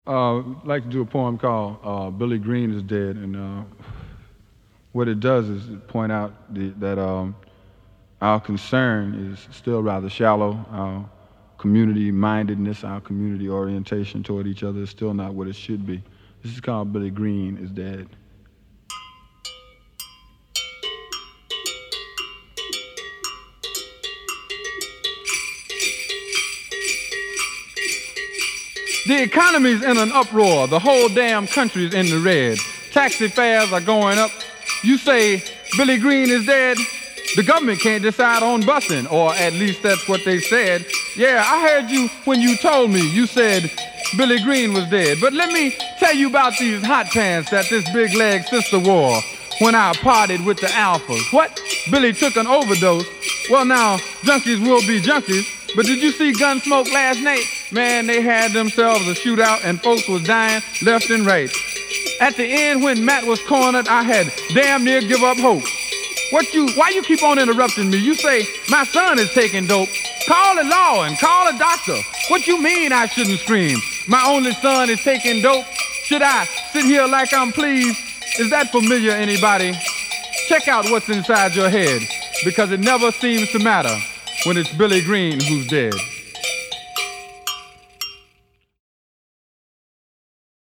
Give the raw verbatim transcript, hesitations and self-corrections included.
Uh, I'd like to do a poem called uh, Billy Green is Dead. And uh, what it does is it point out the, that um, our concern is still rather shallow. Our community mindedness, our community orientation toward each other is still not what it should be. This is called Billy Green is Dead. The economy's in an uproar. The whole damn country's in the red. Taxi fares are going up. You say Billy Green is dead? The government can't decide on busing, or at least that's what they said. Yeah, I heard you when you told me. You said Billy Green was dead. But let me tell you about these hot pants that this big leg sister wore when I partied with the alphas. What? Billy took an overdose? Well, now, junkies will be junkies. But did you see Gunsmoke last night? Man, they had themselves a shootout and folks was dying left and right. At the end, when Matt was cornered, I had damn near give up hope. What you, why you keep on interrupting me? You say, my son is taking dope. Call the law and call a doctor. What you mean I shouldn't scream? My only son is taking dope. Should I sit here like I'm pleased? Is that familiar, anybody? Check out what's inside your head, because it never seems to matter when it's Billy Green who's dead.